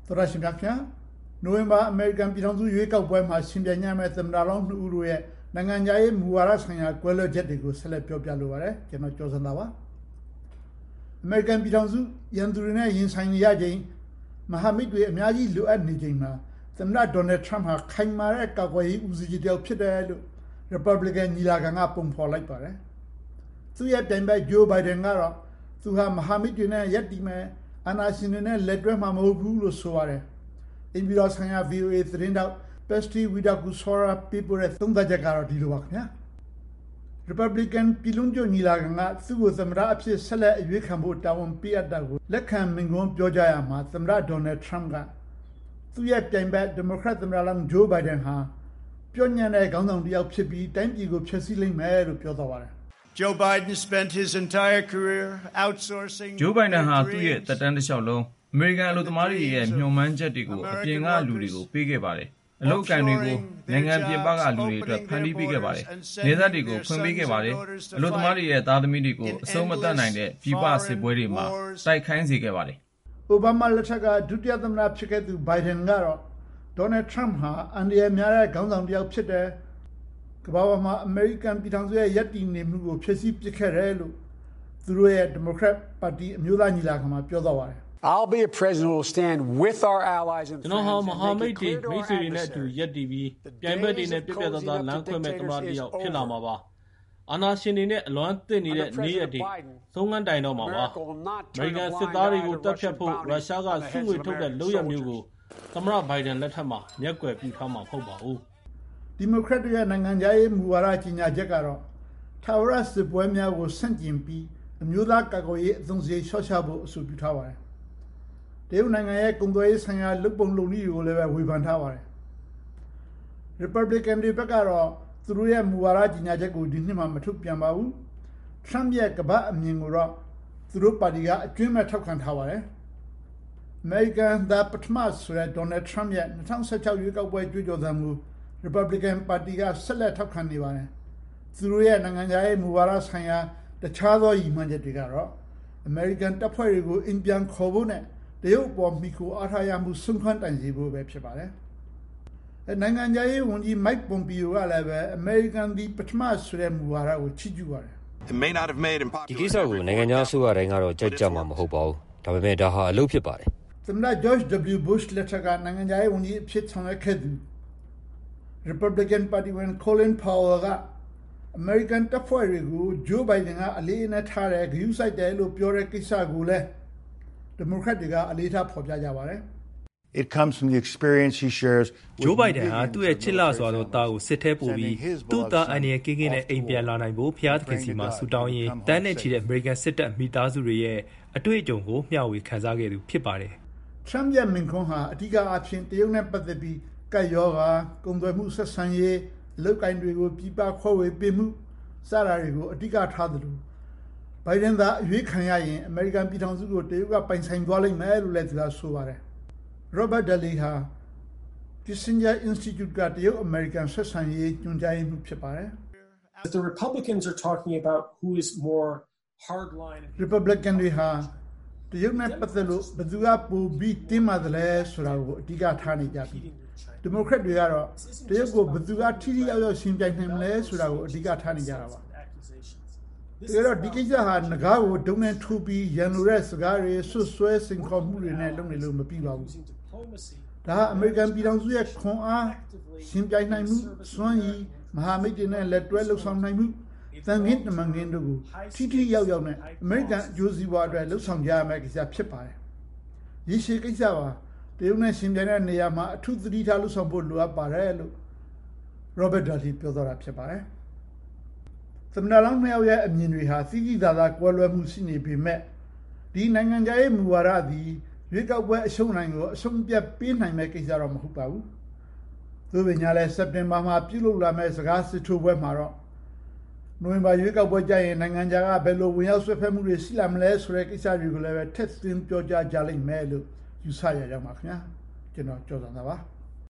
သောရရှိမြခင်နိုဝင်ဘာအမေရိကန်ပြည်ထောင်စုရွေးကောက်ပွဲမှာရှင်ပြိုင်ရမယ့်သမ္မတလောင်း2ဦးတို့ရဲ့နိုင်ငံခြားရေးမူဝါဒဆိုင်ရာကွဲလွဲချက်တွေကိုဆက်လက်ပြောပြလိုပါတယ်ကျွန်တော်ကျော်စံသာပါအမေရိကန်ပြည်ထောင်စုရန်သူတွေနဲ့ရင်ဆိုင်နေရချိန်မဟာမိတ်တွေအများကြီးလိုအပ်နေချိန်မှာသမ္မတဒေါ်နယ်ထရမ့်ဟာခိုင်မာတဲ့ကာကွယ်ရေးဦးစီးချုပ်တစ်ယောက်ဖြစ်တယ်လို့ Republican ညီလာခံကပုံဖော်လိုက်ပါတယ်သူရဲ့ပြိုင်ဘက် Joe Biden ကတော့သူဟာမဟာမိတ်တွေနဲ့ရပ်တည်မယ်အာဏာရှင်တွေနဲ့လက်တွဲမှာမဟုတ်ဘူးလို့ဆိုပါတယ်အင်ပြည်တော်ဆိုင်ရာ VOA သတင်းတောက် Pesti Widakuswara ပေးပို့တဲ့သုံးသပ်ချက်ကတော့ဒီလိုပါခင်ဗျာ Republican ပြည်လုံးကျွညီလာခံကသူ့ကိုသမ္မတအဖြစ်ဆက်လက်အရွေးခံဖို့တာဝန်ပေးအပ်တာကိုလက်ခံမိန့်ခွန်းပြောကြရမှာသမ္မတဒေါ်နယ်ထရမ့်ကသူ့ရဲ့ပြိုင်ဘက် Democrat သမ္မတလောင်း Joe Biden ဟာပြောညံ့တဲ့ခေါင်းဆောင်တစ်ယောက်ဖြစ်ပြီးတိုင်းပြည်ကိုဖျက်ဆီးလိမ့်မယ်လို့ပြောသွားပါတယ် Joe Biden spent his entire career outsourcing Joe Biden ဟာသူ့ရဲ့သက်တမ်းတစ်လျှောက်လုံးအမေရိကန်အလုပ်သမားတွေရဲ့မျှော်မှန်းချက်တွေကိုအပြင်ကလူတွေကိုပေးခဲ့ပါတယ်။အလုပ်အကိုင်တွေကိုနိုင်ငံပြင်ပကလူတွေအတွက်ဖန်တီးပေးခဲ့ပါတယ်။နေသက်တွေကိုဖွင့်ပေးခဲ့ပါတယ်။အလုပ်သမားတွေရဲ့သားသမီးတွေကိုအဆုံးမသတ်နိုင်တဲ့ပြည်ပစစ်ပွဲတွေမှာတိုက်ခိုင်းစေခဲ့ပါတယ်။ Obama လက်ထက်ကဒုတိယသမ္မတဖြစ်ခဲ့သူ Biden ကတော့ဒေါ်နယ်ထရမ့်ဟာအန်ဒီရများတဲ့ခေါင်းဆောင်တစ်ယောက်ဖြစ်တယ်။ကမ္ဘာပေါ်မှာအမေရိကန်ပြည်ထောင်စုရဲ့ယက်တီနေမှုကိုဖျက်ဆီးပစ်ခဲ့တယ်လို့သူတို့ရဲ့ Democrat ပါတီအမျိုးသားညီလာခံမှာပြောသွားပါတယ် I'll be a president who will stand with our allies and ကျွန်တော်ဟာမဟာမိတ်တွေမိတ်ဆွေတွေနဲ့အတူရပ်တည်ပြီးပြိုင်ဘက်တွေနဲ့ပြပြသားသားလမ်းခွဲမဲ့သမ္မတတစ်ယောက်ဖြစ်လာမှာပါအာဏာရှင်တွေနဲ့အလွမ်းသင့်နေတဲ့နေ့ရက်တွေသုံးငန်းတိုင်တော့မှာပါအမေရိကန်စစ်သားတွေကိုတပ်ဖြတ်ဖို့ရုရှားကစုငွေထုတ်တဲ့လုပ်ရမျိုးကိုသမ္မတဘိုင်ဒန်လက်ထက်မှာမျက်ကွယ်ပြုထားမှာမဟုတ်ပါဘူးဒီမိုကရက်တွေရဲ့နိုင်ငံခြားရေးမူဝါဒကြီးညာချက်ကတော့ထာဝရစစ်ပွဲများကိုဆန့်ကျင်ပြီးအမျိုးသားကာကွယ်ရေးအသုံးစရိတ်လျှော့ချဖို့အဆိုပြုထားပါတယ်တရုတ်နိုင်ငံရဲ့ကုန်သွယ်ရေးဆိုင်ရာလုပ်ပုံလုပ်နည်းတွေကိုလည်းဝေဖန်ထားပါတယ် Republican တွေဘက်ကတော့သူတို့ရဲ့မူဝါဒကြီးညာချက်ကိုဒီနှစ်မှာမထုတ်ပြန်ပါဘူး Trump ရဲ့ကမ္ဘာအမြင်ကိုတော့သူတို့ပါတီကအကျွမ်းမဲ့ထောက်ခံထားပါတယ် American ဒါပထမဆိုတဲ့ Donald Trump ရဲ့2016ရွေးကောက်ပွဲကြွေးကြော်သံကို Republican ပါတီကဆက်လက်ထောက်ခံနေပါတယ်သူတို့ရဲ့နိုင်ငံခြားရေးမူဝါဒဆိုင်ရာတခြားသောရည်မှန်းချက်တွေကတော့ American တပ်ဖွဲ့တွေကိုအင်ပြန်ခေါ်ဖို့နဲ့တရုတ်ပေါ်မိခိုအားထားရမှုဆုံးခွန့်တိုင်စေဖို့ပဲဖြစ်ပါတယ်နိုင်ငံခြားရေးဝန်ကြီး Mike Pompeo ကလည်းပဲ American ဒီပထမဆိုတဲ့မူဝါဒကိုချီးကျူးပါတယ်ဒီကိစ္စကိုနိုင်ငံခြားအစိုးရတိုင်းကတော့ကြိုက်ကြမှာမဟုတ်ပါဘူးဒါပေမဲ့ဒါဟာအလုပ်ဖြစ်ပါတယ်သမ္မတ George W. Bush လက်ထက်ကနိုင်ငံခြားရေးဝန်ကြီးအဖြစ်ဆောင်ရွက်ခဲ့သူ Republican Party ဝင် Colin Powell က American တပ်ဖွဲ့တွေကို Joe Biden ကအလေးအနက်ထားတယ်ဂရုစိုက်တယ်လို့ပြောတဲ့ကိစ္စကိုလည်းDemocrat တွေကအလေးထားဖော်ပြကြပါတယ် It comes from the experience he shares Joe Biden ဟာသူ့ရဲ့ချစ်လှစွာသောသားကိုစစ်ထဲပို့ပြီးသူ့သားအန္တရာယ်ကင်းကင်းနဲ့အိမ်ပြန်လာနိုင်ဖို့ဖျားသခင်စီမှာဆူတောင်းရင်းတန်းနဲ့ချီတဲ့ American စစ်တပ်မိသားစုတွေရဲ့အတွေ့အကြုံကိုမျှဝေခန်းစားခဲ့သူဖြစ်ပါတယ် Trump ရဲ့မိန့်ခွန်းဟာအဓိကအဖြစ်တရုတ်နဲ့ပတ်သက်ပြီးကပ်ရောဂါကုန်သွယ်မှုဆက်ဆံရေးအလုပ်ကိုင်တွေကိုပြည်ပခွဲဝေပေးမှုစတာတွေကိုအဓိကထားသလိုဘိုင်ဒန်သာအရွေးခံရရင်အမေရိကန်ပြည်ထောင်စုကိုတရုတ်ကပိုင်ဆိုင်သွားလိမ့်မယ်လို့လည်းသူကဆိုပါတယ် Robert Daly ဟာ Kissinger Institute ကတရုတ်အမေရိကန်ဆက်ဆံရေးညွှန်ကြားရေးမှူးဖြစ်ပါတယ် The Republicans are talking about who is more hardline Republican တွေဟာတရုတ်နဲ့ပတ်သက်လို့ဘယ်သူကပိုပြီးတင်းမာတယ်လဲဆိုတာကိုအဓိကထားနေကြပြီ Democrat တွေကတော့တရုတ်ကိုဘယ်သူကထိထိရောက်ရောက်ရှင်းပြနိုင်မလဲဆိုတာကိုအဓိကထားနေကြတာပါဒါတော့ဒီကိစ္စဟာငကားကိုဒုံနဲ့ထိုးပြီးရန်လိုတဲ့စကားတွေဆွဆွဲစင်ခေါ်မှုတွေနဲ့လုပ်နေလို့မပြီးပါဘူးဒါအမေရိကန်ပြည်ထောင်စုရဲ့ခွန်အားရှင်းပြနိုင်မှုစွမ်းရည်မဟာမိတ်တွေနဲ့လက်တွဲလှုပ်ဆောင်နိုင်မှုသံငင်းတမန်ငင်းတို့ကိုထိထိရောက်ရောက်နဲ့အမေရိကန်အကျိုးစီးပွားအတွက်လှုပ်ဆောင်ကြရမယ့်ကိစ္စဖြစ်ပါတယ်ရည်ရှိကိစ္စပါတရုတ်နဲ့ရှင်းပြတဲ့နေရာမှာအထူးသတိထားလှုပ်ဆောင်ဖို့လိုအပ်ပါတယ်လို့ Robert Daly ပြောသွားတာဖြစ်ပါတယ်သမ္မတလောင်းနှစ်ယောက်ရဲ့အမြင်တွေဟာစီးစီးသာသာကွဲလွဲမှုရှိနေပေမဲ့ဒီနိုင်ငံခြားရေးမူဝါဒသည်ရွေးကောက်ပွဲအရှုံးနိုင်ကိုအဆုံးပြတ်ပေးနိုင်မဲ့ကိစ္စတော့မဟုတ်ပါဘူး။သို့ပေမဲ့လည်းစက်တင်ဘာမှာပြုလုပ်လာမဲ့စကားစစ်ထိုးပွဲမှာတော့နိုဝင်ဘာရွေးကောက်ပွဲကျရင်နိုင်ငံခြားကဘယ်လိုဝင်ရောက်ဆွဲဖက်မှုတွေရှိလာမလဲဆိုတဲ့ကိစ္စတွေကိုလည်းထည့်သွင်းပြောကြားကြလိမ့်မယ်လို့ယူဆရကြပါခင်ဗျာ။ကျွန်တော်ကြော်သံသာပါ။